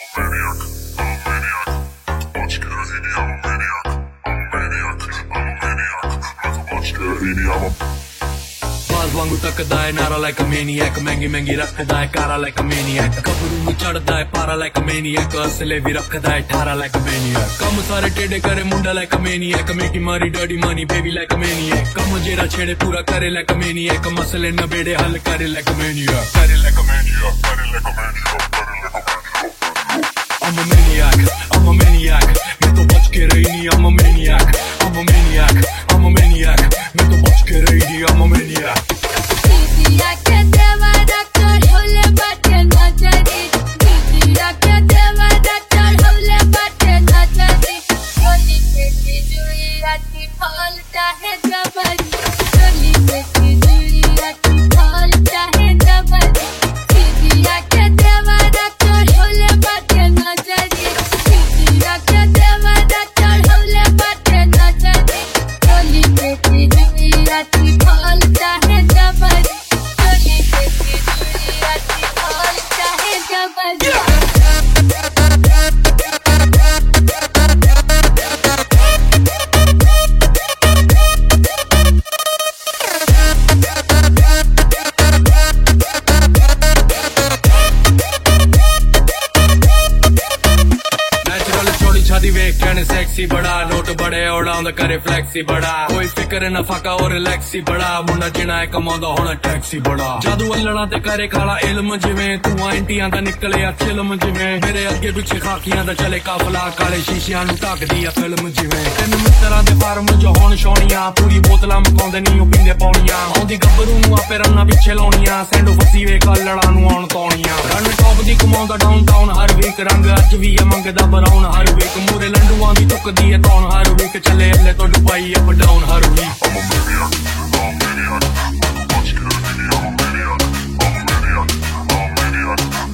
बाज वांगू तकदा है नारा like a maniac महंगी महंगी रखदा है कारा like a maniac कबरू में चढ़दा है पारा like a maniac असले भी रखदा है ठारा like a maniac कम सारे टेढ़े करे मुंडा like a maniac मेटी मारी डर्टी मानी बेबी like a maniac कम जेरा छेड़े पूरा करे like a maniac मसले न बेड़े हल करे like a maniac करे like a maniac करे like a maniac करे like a maniac I'm a maniac I'm a maniac मैं तो बच के रही नहीं I'm a maniac I'm a maniac I'm a maniac मैं तो बच के रही नहीं I'm a maniac सेक्सी बड़ा नोट बड़े उड़ाउंदा करे फ्लैक्सी बड़ा कोई फिक्र न फाका और रिलैक्सी बड़ा मुंडा जिना है कमाउंदा होना टैक्सी बड़ा जादू अल्लड़ा ते करे खाला इल्म जिवें तू एंटियां दा निकले आ चिल्म जिवें मेरे अगे पिछे खाकियां दा चले काफला काले शीशियां नु ढकदी आ फिल्म जिवें तीन मित्तरां दे फार्म जो होण शोणियां पूरी बोतलां मकाउंदे नी ओ पींदे पौणियां आउंदी गब्बरू नु आपे रन्ना पिछे लाउणियां सैंडो फसी वे अल्लड़ा नु आउण तौणियां रन टॉप दी कमाउंदा डाउनटाउन हर वीक रंग अज भी है मंगदा बराउन हर वीक मूरे लंडुआं दी टुकदी है तौण हर वीक चले अल्ले तो दुबई अप डाउन हर week I'm a maniac I'm a maniac I'm a maniac I'm a maniac I'm a maniac